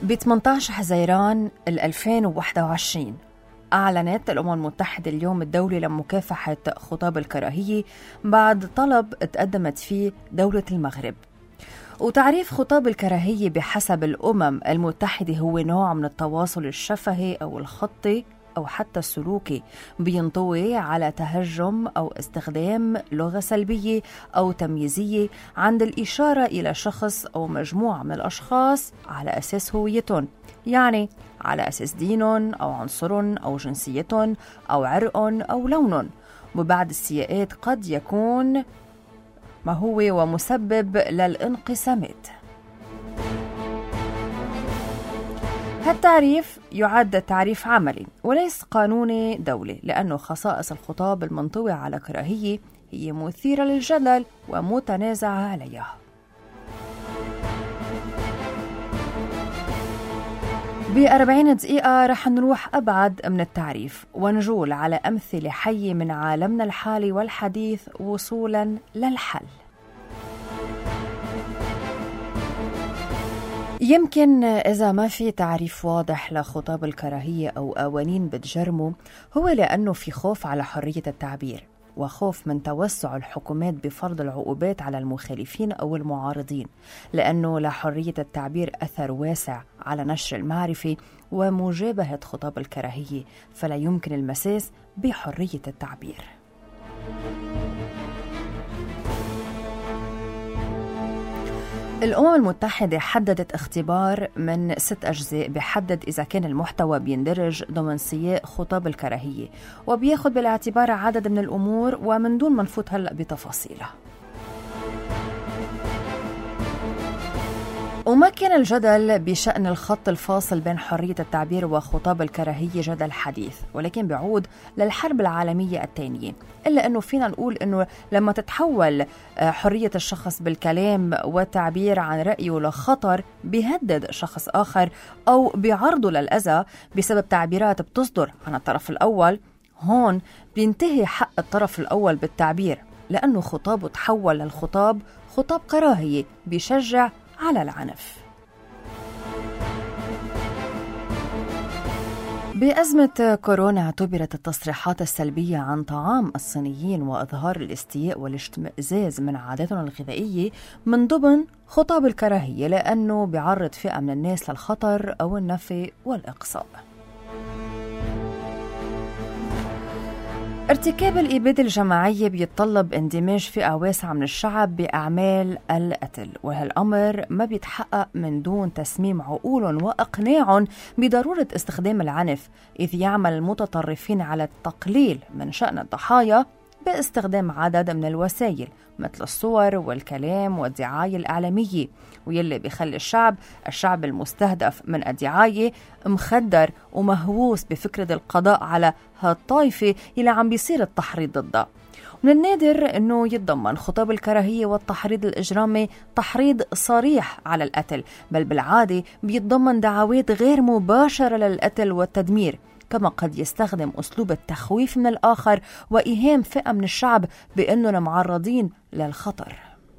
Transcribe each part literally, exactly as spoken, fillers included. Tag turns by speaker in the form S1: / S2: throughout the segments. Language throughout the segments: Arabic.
S1: ب ثمانية عشر حزيران ألفين وواحد وعشرين أعلنت الأمم المتحدة اليوم الدولي لمكافحة خطاب الكراهية بعد طلب تقدمت فيه دولة المغرب. وتعريف خطاب الكراهية بحسب الأمم المتحدة هو نوع من التواصل الشفهي أو الخطي أو حتى السلوكي بينطوي على تهجم أو استخدام لغة سلبية أو تمييزية عند الإشارة إلى شخص أو مجموعة من الأشخاص على أساس هويتهم، يعني على أساس دينهم أو عنصرهم أو جنسيتهم أو عرقهم أو لونهم، وبعد السياقات قد يكون ما هو ومسبب للانقسامات. هالتعريف يعد تعريف عملي وليس قانوني دولي، لأنه خصائص الخطاب المنطوي على كراهية هي مثيرة للجدل ومتنازعة عليها. بأربعين دقيقة رح نروح أبعد من التعريف ونجول على أمثلة حية من عالمنا الحالي والحديث وصولاً للحل. يمكن إذا ما في تعريف واضح لخطاب الكراهية أو قوانين بتجرمه، هو لأنه في خوف على حرية التعبير وخوف من توسع الحكومات بفرض العقوبات على المخالفين أو المعارضين، لأنه لحرية التعبير أثر واسع على نشر المعرفة ومجابهة خطاب الكراهية، فلا يمكن المساس بحرية التعبير. الأمم المتحدة حددت اختبار من ست أجزاء بحدد إذا كان المحتوى بيندرج ضمن سياق خطاب الكراهية، وبياخد بالاعتبار عدد من الأمور ومن دون ما نفوت هلأ بتفاصيلها. وما كان الجدل بشأن الخط الفاصل بين حرية التعبير وخطاب الكراهية جدل حديث، ولكن بيعود للحرب العالمية الثانية، إلا أنه فينا نقول أنه لما تتحول حرية الشخص بالكلام والتعبير عن رأيه لخطر بيهدد شخص آخر أو بيعرضه للأذى بسبب تعبيرات بتصدر عن الطرف الأول، هون بينتهي حق الطرف الأول بالتعبير، لأنه خطابه تحول للخطاب خطاب كراهية بيشجع على العنف. بأزمة كورونا اعتبرت التصريحات السلبية عن طعام الصينيين وإظهار الاستياء والاشمئزاز من عاداتهم الغذائية من ضمن خطاب الكراهية، لأنه بيعرض فئة من الناس للخطر أو النفي والإقصاء. ارتكاب الإبادة الجماعية بيتطلب اندماج فئة واسعة من الشعب بأعمال القتل، وهالأمر ما بيتحقق من دون تسميم عقولهم وإقناعهم بضرورة استخدام العنف، إذ يعمل المتطرفين على التقليل من شأن الضحايا باستخدام عدد من الوسائل مثل الصور والكلام والدعاية الإعلامية، ويلي بيخلي الشعب الشعب المستهدف من الدعاية مخدر ومهووس بفكرة القضاء على هالطائفة اللي عم بيصير التحريض ضدها. من النادر أنه يتضمن خطاب الكراهية والتحريض الإجرامي تحريض صريح على القتل، بل بالعادة بيتضمن دعوات غير مباشرة للقتل والتدمير، كما قد يستخدم أسلوب التخويف من الآخر وإيهام فئة من الشعب بأنهم معرضين للخطر.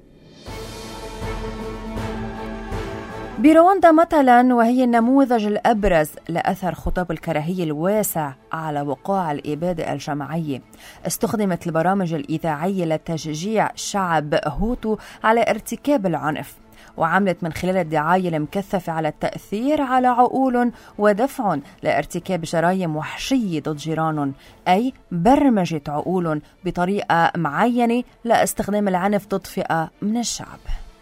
S1: برواندا مثلا، وهي النموذج الأبرز لأثر خطاب الكراهية الواسع على وقوع الإبادة الجماعية، استخدمت البرامج الإذاعية لتشجيع شعب هوتو على ارتكاب العنف، وعملت من خلال الدعاية المكثفة على التأثير على عقولهم ودفعهم لارتكاب جرائم وحشية ضد جيرانهم، أي برمجة عقولهم بطريقة معينة لاستخدام العنف ضد فئة من الشعب.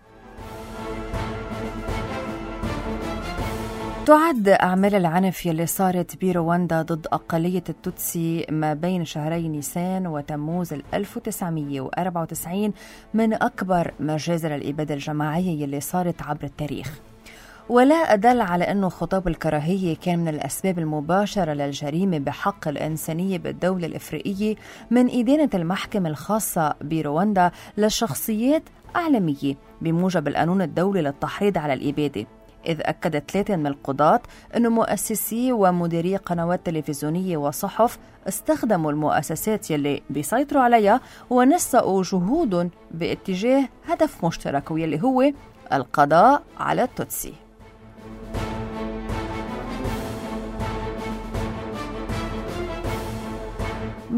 S1: تعد أعمال العنف يلي صارت برواندا ضد أقلية التوتسي ما بين شهري نيسان وتموز ألف وتسعمية وأربعة وتسعين من أكبر مجازر الإبادة الجماعية يلي صارت عبر التاريخ، ولا أدل على أنه خطاب الكراهية كان من الأسباب المباشرة للجريمة بحق الإنسانية بالدولة الإفريقية من إدانة المحكمة الخاصة برواندا للشخصيات أعلامية بموجب القانون الدولي للتحريض على الإبادة، إذ أكدت ثلاثة من القضاة أن مؤسسي ومديري قنوات تلفزيونية وصحف استخدموا المؤسسات يلي بيسيطروا عليها ونسقوا جهودهم باتجاه هدف مشترك، ويلي هو القضاء على التوتسي.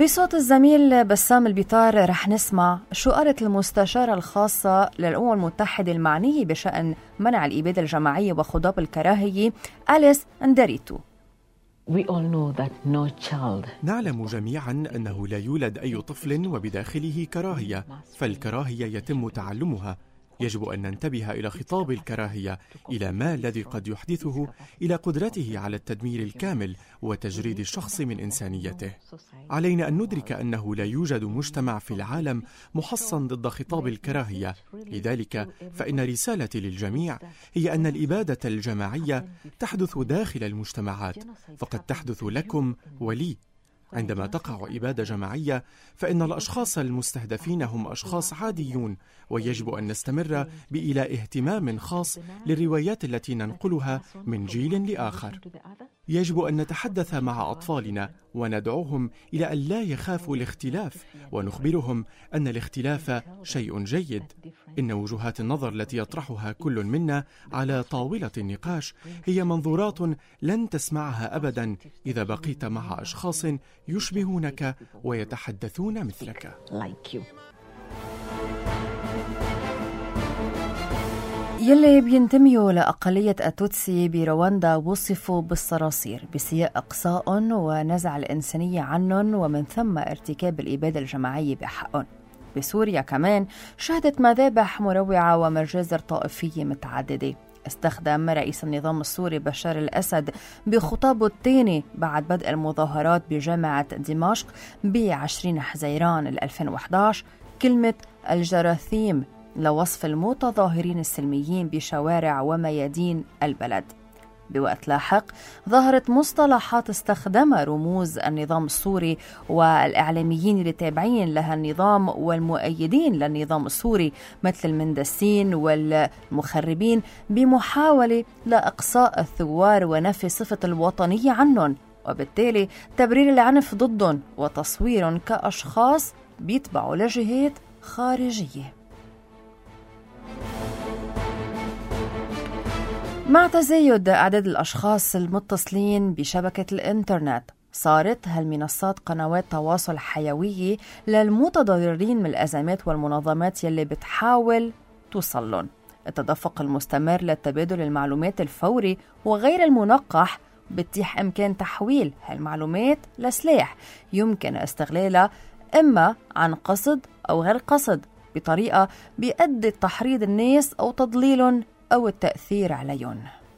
S1: بصوت الزميل بسام البيطار رح نسمع شو قالت المستشارة الخاصة للأمم المتحدة المعنية بشأن منع الإبادة الجماعية وخضاب الكراهية أليس اندريتو.
S2: We all know that no child.
S3: نعلم جميعا أنه لا يولد أي طفل وبداخله كراهية، فالكراهية يتم تعلمها. يجب أن ننتبه إلى خطاب الكراهية، إلى ما الذي قد يحدثه، إلى قدرته على التدمير الكامل وتجريد الشخص من إنسانيته. علينا أن ندرك أنه لا يوجد مجتمع في العالم محصن ضد خطاب الكراهية. لذلك فإن رسالتي للجميع هي أن الإبادة الجماعية تحدث داخل المجتمعات، فقد تحدث لكم ولي. عندما تقع إبادة جماعية فإن الأشخاص المستهدفين هم أشخاص عاديون، ويجب أن نستمر بإيلاء اهتمام خاص للروايات التي ننقلها من جيل لآخر. يجب أن نتحدث مع أطفالنا وندعوهم إلى أن لا يخافوا الاختلاف، ونخبرهم أن الاختلاف شيء جيد. إن وجهات النظر التي يطرحها كل منا على طاولة النقاش هي منظورات لن تسمعها أبدا إذا بقيت مع أشخاص يشبهونك ويتحدثون مثلك.
S1: يلي بينتميوا لأقلية التوتسي برواندا وصفوا بالصراصير بسياق إقصاء ونزع الإنسانية عنهم، ومن ثم ارتكاب الإبادة الجماعية بحقهم. بسوريا كمان شهدت مذابح مروعة ومجازر طائفية متعددة. استخدم رئيس النظام السوري بشار الأسد بخطابه الثاني بعد بدء المظاهرات بجامعة دمشق بعشرين حزيران ألفين وإحدى عشر كلمة الجراثيم لوصف المتظاهرين السلميين بشوارع وميادين البلد. بوقت لاحق ظهرت مصطلحات استخدمها رموز النظام السوري والإعلاميين اللي تابعين لها النظام والمؤيدين للنظام السوري مثل المندسين والمخربين بمحاولة لإقصاء الثوار ونفي صفة الوطنية عنهم، وبالتالي تبرير العنف ضدهم وتصويرهم كأشخاص بيتبعوا لجهات خارجية. مع تزايد أعداد الأشخاص المتصلين بشبكة الإنترنت، صارت هالمنصات قنوات تواصل حيوية للمتضررين من الأزمات والمنظمات يلي بتحاول توصلهم. التدفق المستمر للتبادل المعلومات الفوري وغير المنقح بتتيح إمكان تحويل هالمعلومات لسلاح يمكن استغلالها إما عن قصد أو غير قصد بطريقة بيؤدي تحريض الناس أو تضليلهم أو التأثير عليهم.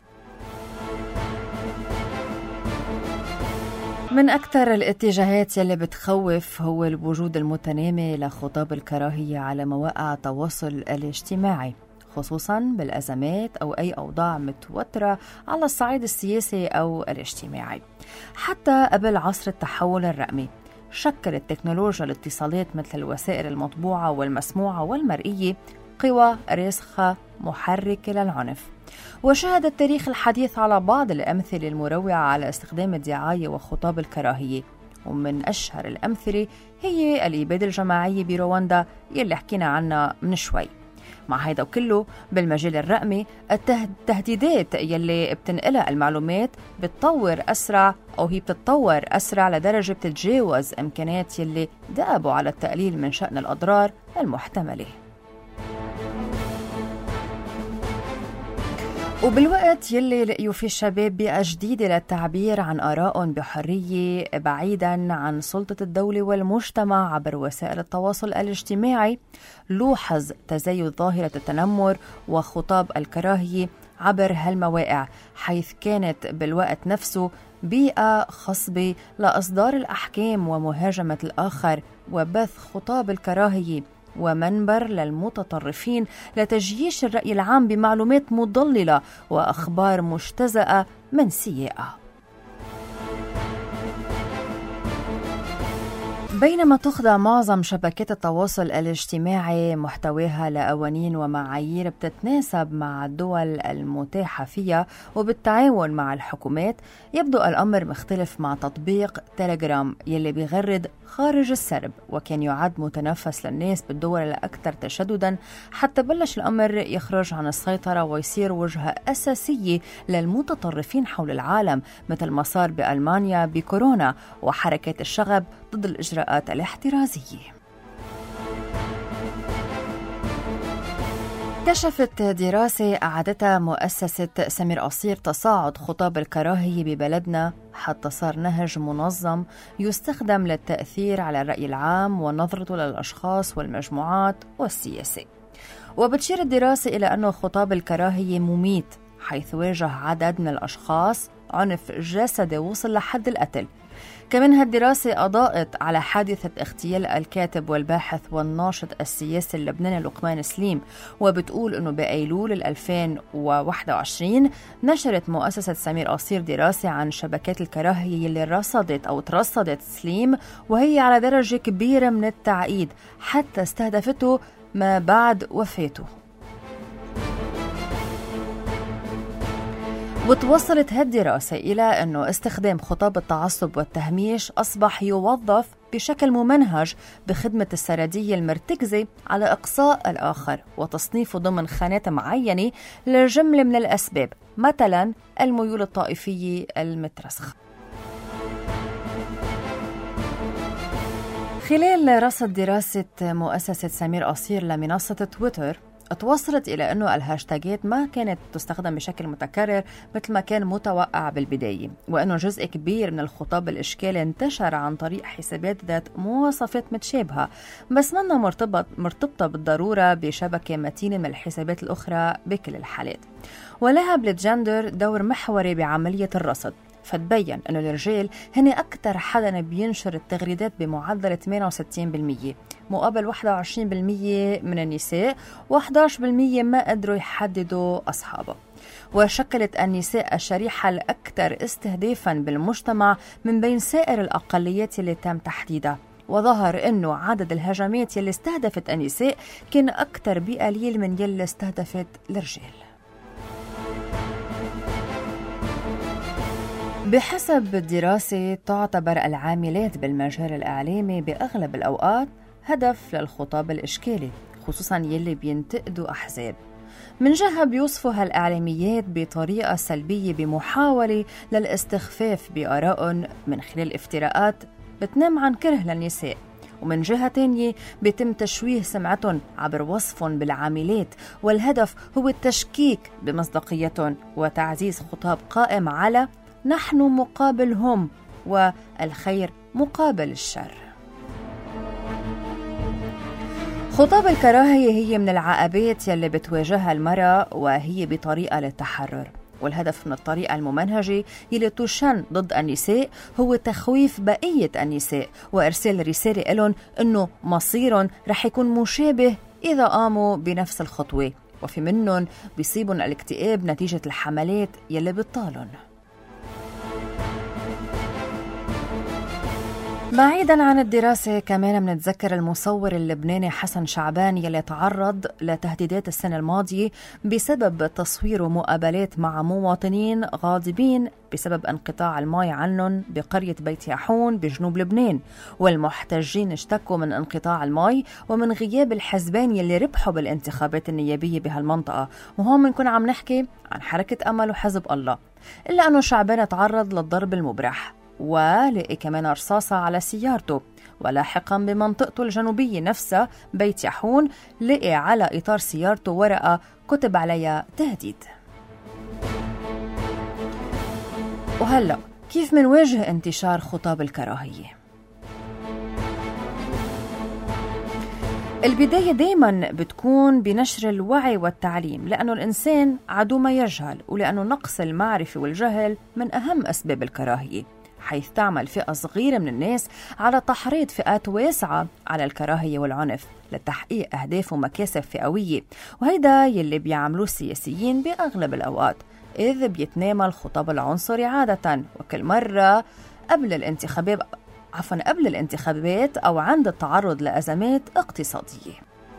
S1: من أكثر الاتجاهات يلي بتخوف هو الوجود المتنامي لخطاب الكراهية على مواقع التواصل الاجتماعي، خصوصاً بالأزمات أو أي أوضاع متوترة على الصعيد السياسي أو الاجتماعي. حتى قبل عصر التحول الرقمي شكلت تكنولوجيا الاتصالات مثل الوسائل المطبوعة والمسموعة والمرئية قوى راسخة محركة للعنف. وشهد التاريخ الحديث على بعض الأمثلة المروعة على استخدام الدعاية وخطاب الكراهية، ومن أشهر الأمثلة هي الإبادة الجماعية برواندا يلي حكينا عنها من شوي. مع هيدا وكله بالمجال الرقمي التهديدات يلي بتنقلها المعلومات بتطور أسرع أو هي بتتطور أسرع لدرجة بتتجاوز إمكانات يلي دأبوا على التقليل من شأن الأضرار المحتملة. وبالوقت يلي لقيوا فيه الشباب بيئة جديدة للتعبير عن آرائهم بحرية بعيداً عن سلطة الدولة والمجتمع عبر وسائل التواصل الاجتماعي، لوحظ تزايد ظاهرة التنمر وخطاب الكراهية عبر هالمواقع، حيث كانت بالوقت نفسه بيئة خصبة لإصدار الأحكام ومهاجمة الآخر وبث خطاب الكراهية، ومنبر للمتطرفين لتجييش الرأي العام بمعلومات مضللة وأخبار مجتزأة من سيئة. بينما تخضع معظم شبكات التواصل الاجتماعي محتواها لقوانين ومعايير بتتناسب مع الدول المتاحة فيها وبالتعاون مع الحكومات، يبدو الأمر مختلف مع تطبيق تيليجرام يلي بيغرد خارج السرب وكان يعد متنفس للناس بالدول الأكثر تشدداً، حتى بلش الأمر يخرج عن السيطرة ويصير وجهة أساسية للمتطرفين حول العالم، مثل ما صار بألمانيا بكورونا وحركات الشغب ضد الإجراءات الاحترازية. كشفت دراسة أعدتها مؤسسة سمير قصير تصاعد خطاب الكراهية ببلدنا حتى صار نهج منظم يستخدم للتأثير على الرأي العام ونظرته للأشخاص والمجموعات والسياسة. وبتشير الدراسة إلى أنه خطاب الكراهية مميت، حيث واجه عدد من الأشخاص عنف جسدي وصل لحد القتل. كمان هالدراسة أضاءت على حادثة اغتيال الكاتب والباحث والناشط السياسي اللبناني لقمان سليم، وبتقول أنه بأيلول ألفين وواحد وعشرين نشرت مؤسسة سمير قصير دراسة عن شبكات الكراهية اللي رصدت أو ترصدت سليم، وهي على درجة كبيرة من التعقيد حتى استهدفته ما بعد وفاته. وتوصلت هالدراسة إلى أنه استخدام خطاب التعصب والتهميش أصبح يوظف بشكل ممنهج بخدمة السردية المرتكزة على إقصاء الآخر وتصنيفه ضمن خانات معينة لجملة من الأسباب، مثلا الميول الطائفية المترسخة. خلال رصد دراسة مؤسسة سمير قصير لمنصة تويتر، توصلت إلى أنه الهاشتاجات ما كانت تستخدم بشكل متكرر مثل ما كان متوقع بالبداية، وأنه جزء كبير من الخطاب الإشكالي انتشر عن طريق حسابات ذات مواصفات متشابهة بس منا مرتبط مرتبطة بالضرورة بشبكة متينة من الحسابات الأخرى بكل الحالات. ولها بالجندر دور محوري بعملية الرصد، فتبين أنه الرجال هن أكثر حدا بينشر التغريدات بمعدل ثمانية وستين بالمية مقابل واحد وعشرين بالمية من النساء، وأحد عشر بالمية ما قدروا يحددوا أصحابه. وشكلت النساء الشريحة الأكثر استهدافاً بالمجتمع من بين سائر الأقليات اللي تم تحديدها، وظهر أنه عدد الهجمات يلي استهدفت النساء كان أكثر بقليل من يلي استهدفت الرجال. بحسب الدراسة تعتبر العاملات بالمجال الإعلامي بأغلب الأوقات هدف للخطاب الإشكالي، خصوصاً يلي بينتقدوا أحزاب. من جهة بيوصفوا هالإعلاميات بطريقة سلبية بمحاولة للاستخفاف بآرائهم من خلال افتراءات بتنم عن كره للنساء، ومن جهة تانية بيتم تشويه سمعتهم عبر وصفهم بالعاملات، والهدف هو التشكيك بمصداقيتهم وتعزيز خطاب قائم على نحن مقابل هم والخير مقابل الشر. خطاب الكراهية هي من العقبات يلي بتواجهها المرأة، وهي بطريقة للتحرر، والهدف من الطريقة الممنهجة يلي تشن ضد النساء هو تخويف بقية النساء وإرسال رسالة لهم أنه مصيرهم رح يكون مشابه إذا قاموا بنفس الخطوة، وفي منهم بيصيبون الاكتئاب نتيجة الحملات يلي بتطالن. بعيداً عن الدراسة كمان منتذكر المصور اللبناني حسن شعبان يلي تعرض لتهديدات السنة الماضية بسبب تصوير مقابلات مع مواطنين غاضبين بسبب انقطاع الماء عنهم بقرية بيت ياحون بجنوب لبنان، والمحتجين اشتكوا من انقطاع الماء ومن غياب الحزبين يلي ربحوا بالانتخابات النيابية بهالمنطقة، وهون بنكون عم نحكي عن حركة أمل وحزب الله. إلا أنه شعبان تعرض للضرب المبرح ولقي كمان رصاصة على سيارته، ولاحقا بمنطقته الجنوبية نفسها بيت ياحون لقي على إطار سيارته ورقة كتب عليها تهديد. وهلأ كيف منواجه انتشار خطاب الكراهية؟ البداية دايما بتكون بنشر الوعي والتعليم، لأنه الإنسان عدو ما يجهل، ولأنه نقص المعرفة والجهل من أهم أسباب الكراهية، حيث تعمل فئة صغيرة من الناس على تحريض فئات واسعة على الكراهية والعنف لتحقيق أهداف ومكاسب فئوية، وهيدا يلي بيعملوه السياسيين بأغلب الأوقات، إذ بيتنامى الخطاب العنصري عادة وكل مرة قبل الانتخابات عفوا قبل الانتخابات أو عند التعرض لأزمات اقتصادية.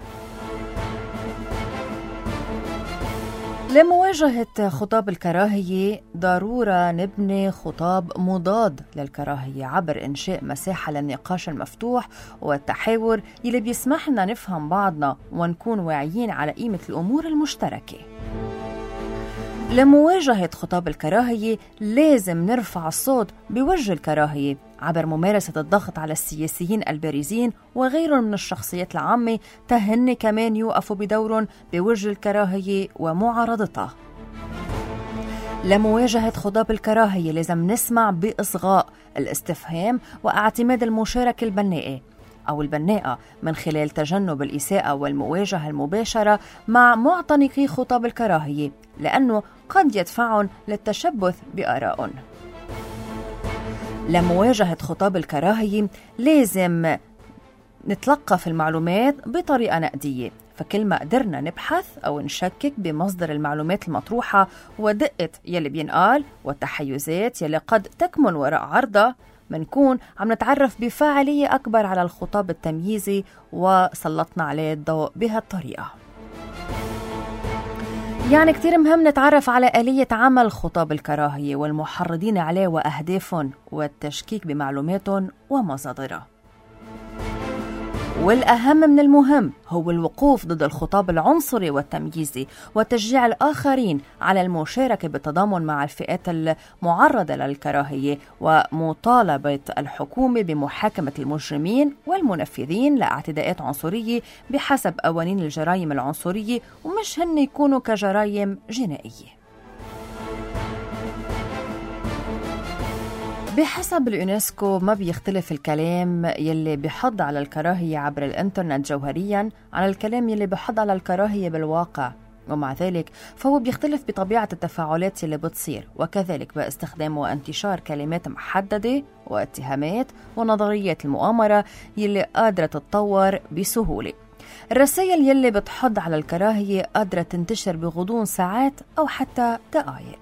S1: لمواجهة خطاب الكراهية ضرورة نبني خطاب مضاد للكراهية عبر إنشاء مساحة للنقاش المفتوح والتحاور يلي بيسمح لنا نفهم بعضنا ونكون واعيين على قيمة الأمور المشتركة. لمواجهة خطاب الكراهية لازم نرفع الصوت بوجه الكراهية عبر ممارسة الضغط على السياسيين البارزين وغيرهم من الشخصيات العامة تهن كمان يوقفوا بدورهم بوجه الكراهية ومعارضتها. لمواجهة خضاب الكراهية لازم نسمع بإصغاء الاستفهام واعتماد المشاركة البناءة أو البناءة من خلال تجنب الإساءة والمواجهة المباشرة مع معتنقي خطاب الكراهية، لأنه قد يدفعهم للتشبث بآرائهم. لمواجهة خطاب الكراهية لازم نتلقى في المعلومات بطريقة نقدية، فكل ما قدرنا نبحث أو نشكك بمصدر المعلومات المطروحة ودقة يلي بينقال والتحيزات يلي قد تكمن وراء عرضها، منكون عم نتعرف بفاعلية أكبر على الخطاب التمييزي وسلطنا عليه الضوء بهالطريقة. يعني كتير مهم نتعرف على آلية عمل خطاب الكراهية والمحرضين عليه وأهدافهم والتشكيك بمعلوماتهم ومصادرها. والأهم من المهم هو الوقوف ضد الخطاب العنصري والتمييزي وتشجيع الآخرين على المشاركة بالتضامن مع الفئات المعرضة للكراهية ومطالبة الحكومة بمحاكمة المجرمين والمنفذين لاعتداءات عنصرية بحسب قوانين الجرائم العنصرية ومش هن يكونوا كجرائم جنائية. بحسب اليونسكو ما بيختلف الكلام يلي بيحض على الكراهية عبر الانترنت جوهرياً عن الكلام يلي بيحض على الكراهية بالواقع، ومع ذلك فهو بيختلف بطبيعة التفاعلات يلي بتصير وكذلك باستخدام وانتشار كلمات محددة واتهامات ونظريات المؤامرة يلي قادرة تتطور بسهولة. الرسائل يلي بتحض على الكراهية قادرة تنتشر بغضون ساعات أو حتى دقائق.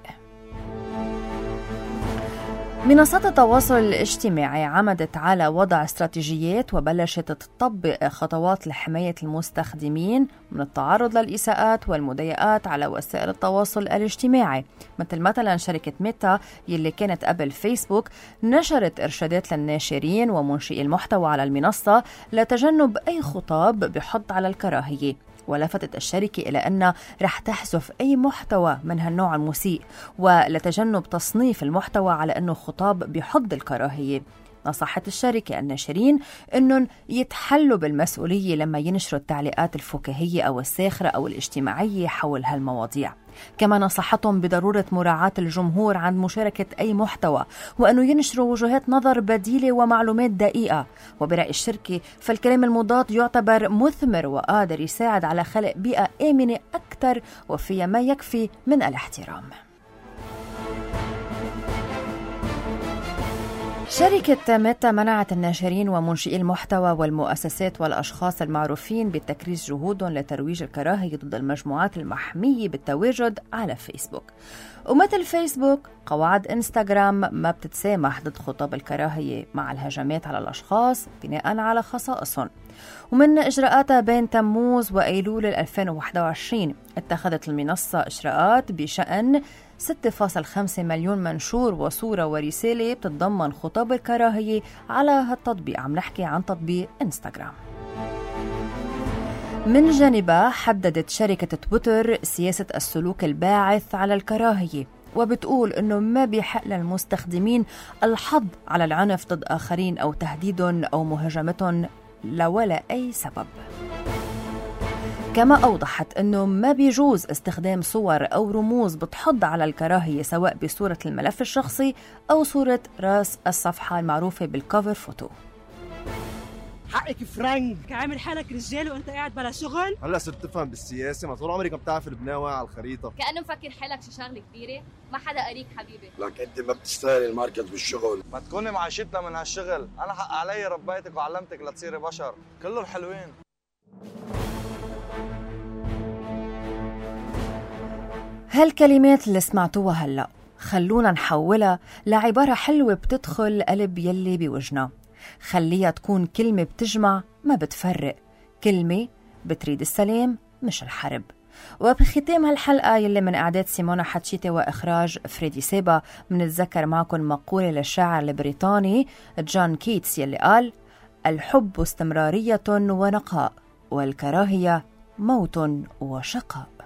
S1: منصات التواصل الاجتماعي عمدت على وضع استراتيجيات وبلشت تطبق خطوات لحماية المستخدمين من التعرض للإساءات والمضايقات على وسائل التواصل الاجتماعي، مثل مثلا شركة ميتا يلي كانت قبل فيسبوك نشرت إرشادات للناشرين ومنشئي المحتوى على المنصة لتجنب أي خطاب بحض على الكراهية، ولفتت الشركة إلى أن رح تحذف أي محتوى من هالنوع المسيء ولتجنب تصنيف المحتوى على أنه خطاب بحض الكراهية. نصحت الشركة الناشرين أنهم يتحلوا بالمسؤولية لما ينشروا التعليقات الفكاهية أو الساخرة أو الاجتماعية حول هالمواضيع. كما نصحتهم بضرورة مراعاة الجمهور عن مشاركة أي محتوى وأنه ينشروا وجهات نظر بديلة ومعلومات دقيقة. وبرأي الشركة فالكلام المضاد يعتبر مثمر وقادر يساعد على خلق بيئة آمنة أكثر وفيها ما يكفي من الاحترام. شركة ميتا منعت الناشرين ومنشئي المحتوى والمؤسسات والأشخاص المعروفين بتكريس جهودهم لترويج الكراهية ضد المجموعات المحمية بالتواجد على فيسبوك. ومثل فيسبوك قواعد إنستغرام ما بتتسامح ضد خطاب الكراهية مع الهجمات على الأشخاص بناء على خصائصهم. ومن إجراءاتها بين تموز وأيلول ألفين وواحد وعشرين اتخذت المنصة إجراءات بشأن ستة فاصلة خمسة مليون منشور وصورة ورسالة بتتضمن خطاب الكراهية على هالتطبيق. عم نحكي عن تطبيق إنستغرام. من جانبها حددت شركة تويتر سياسة السلوك الباعث على الكراهية وبتقول أنه ما بيحق للمستخدمين الحض على العنف ضد آخرين أو تهديدهم أو مهاجمتهم لولا أي سبب. كما أوضحت أنه ما بيجوز استخدام صور أو رموز بتحض على الكراهية سواء بصورة الملف الشخصي أو صورة رأس الصفحة المعروفة بالكوفر فوتو.
S4: حقك فرنك
S5: عامل حالك رجال وانت قاعد بلا شغل.
S4: هلا صرت تفهم بالسياسه، ما طول عمرك عم تعرف لبنان واقع على الخريطه.
S6: كأنه مفكر حالك شي شغله كبيره، ما حدا قريك حبيبي.
S7: لك انت ما بتشتغلي الماركت بالشغل،
S8: ما تكوني معاشتنا من هالشغل. انا حق علي ربيتك وعلمتك لتصيري بشر، كلهم حلوين.
S1: هالكلمات اللي سمعتوها هلأ خلونا نحولها لعبارة حلوة بتدخل قلب يلي بوجنا. خليها تكون كلمة بتجمع ما بتفرق، كلمة بتريد السلام مش الحرب. وبختام هالحلقة يلي من إعداد سيمونا حتشيتي وإخراج فريدي سيبا منتذكر معكم مقولة للشاعر البريطاني جون كيتس يلي قال: الحب استمرارية ونقاء، والكراهية موت وشقاء.